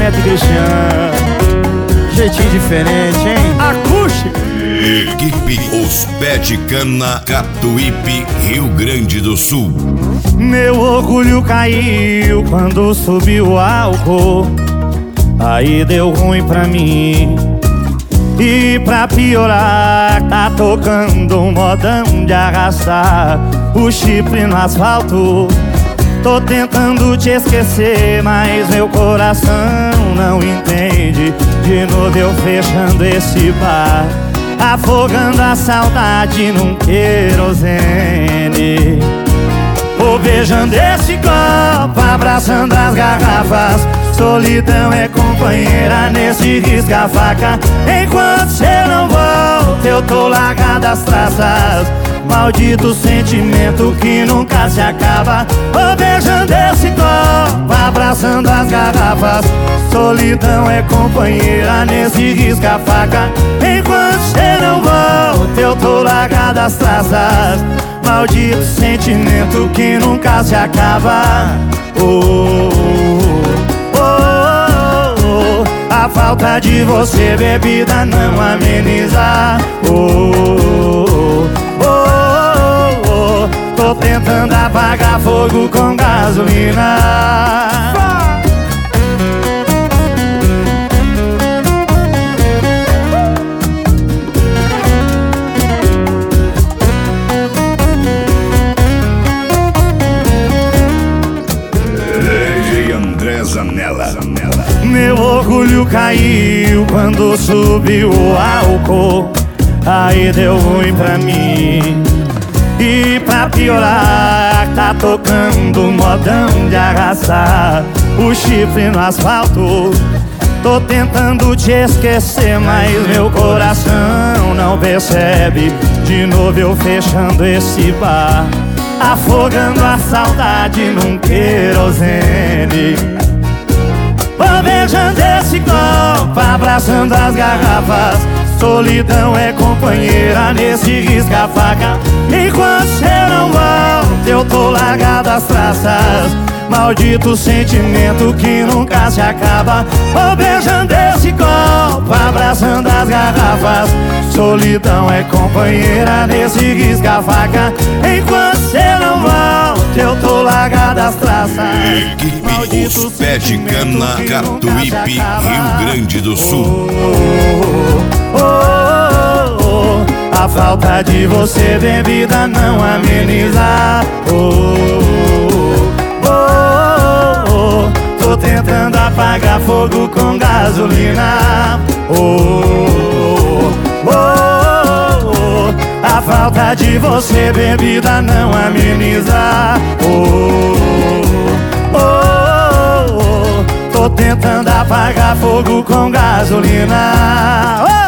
Neto e Cristiano. Jeitinho diferente, hein? Acústico. Equipe Os Pé de Cana, Catuípe, Rio Grande do Sul. Meu orgulho caiu quando subiu o álcool, aí deu ruim pra mim. E pra piorar, tá tocando um modão de arrastar o chifre no asfalto. Tô tentando te esquecer, mas meu coração não entende. De novo eu fechando esse bar, afogando a saudade num querosene. Vou beijando esse copo, abraçando as garrafas. Solidão é companheira nesse risca-faca. Enquanto cê não volta, eu tô largado as traças. Maldito sentimento que nunca se acaba. Vou beijando esse copo, abraçando as garrafas. Solidão é companheira nesse risca-faca. Enquanto cê não volta, eu tô largado as traças. Maldito sentimento que nunca se acaba. A falta de você, bebida, não ameniza. Tô tentando apagar fogo com gasolina. Meu orgulho caiu quando subiu o álcool, aí deu ruim pra mim. E pra piorar, tá tocando um modão de arrastar o chifre no asfalto. Tô tentando te esquecer, mas meu coração não percebe. De novo eu fechando esse bar, afogando a saudade num querosene. Vou beijando esse copo, abraçando as garrafas. Solidão é companheira nesse risca-faca. Enquanto cê não volta, eu tô largado as traças. Maldito sentimento que nunca se acaba. Vou beijando esse copo, abraçando as garrafas. Solidão é companheira nesse risca-faca. Enquanto cê não volta, eu tô largado as traças. Equipe Os Pé de Cana, Catuípe, Rio Grande do Sul. A falta de você, bebida, não ameniza. Tô tentando apagar fogo com gasolina. A falta de você, bebida, não ameniza. Tô tentando apagar fogo com gasolina.